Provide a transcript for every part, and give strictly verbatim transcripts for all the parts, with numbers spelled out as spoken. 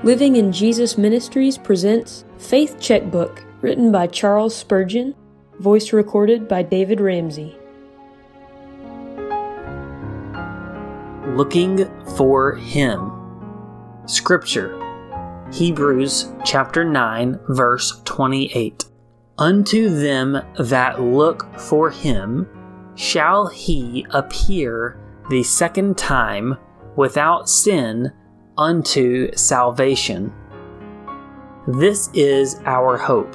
Living in Jesus Ministries presents Faith Checkbook, written by Charles Spurgeon, voice recorded by David Ramsey. Looking for Him. Scripture, Hebrews chapter nine, verse twenty-eight. Unto them that look for Him shall He appear the second time without sin unto salvation. This is our hope.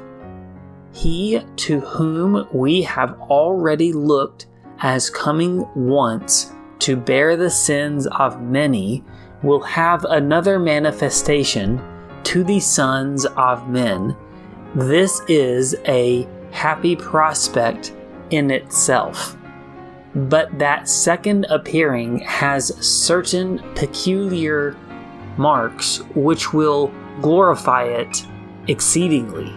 He to whom we have already looked as coming once to bear the sins of many will have another manifestation to the sons of men. This is a happy prospect in itself. But that second appearing has certain peculiar marks which will glorify it exceedingly.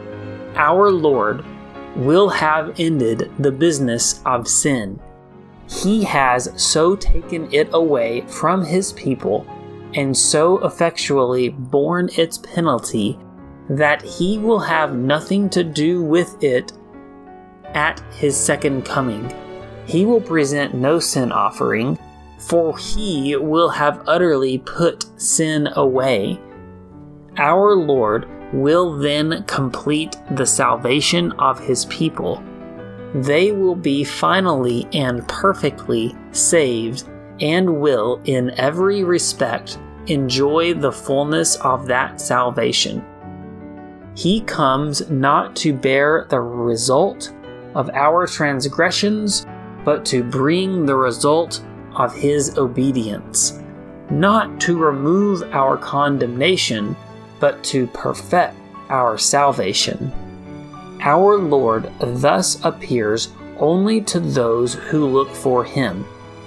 Our Lord will have ended the business of sin. He has so taken it away from His people and so effectually borne its penalty that He will have nothing to do with it at His second coming. He will present no sin offering, for He will have utterly put sin away. Our Lord will then complete the salvation of His people. They will be finally and perfectly saved and will, in every respect, enjoy the fullness of that salvation. He comes not to bear the result of our transgressions, but to bring the result of His obedience, not to remove our condemnation, but to perfect our salvation. Our Lord thus appears only to those who look for Him.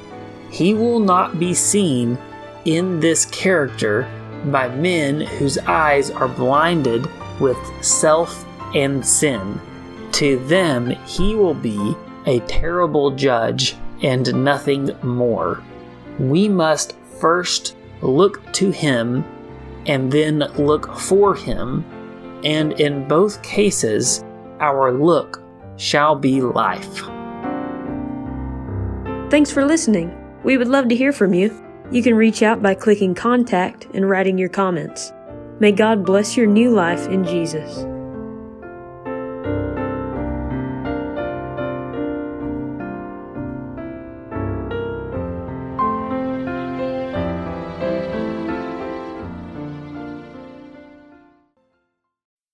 He will not be seen in this character by men whose eyes are blinded with self and sin. To them He will be a terrible judge and nothing more. We must first look to Him and then look for Him, and in both cases our look shall be life. Thanks for listening. We would love to hear from you. You can reach out by clicking contact and writing your comments. May God bless your new life in Jesus.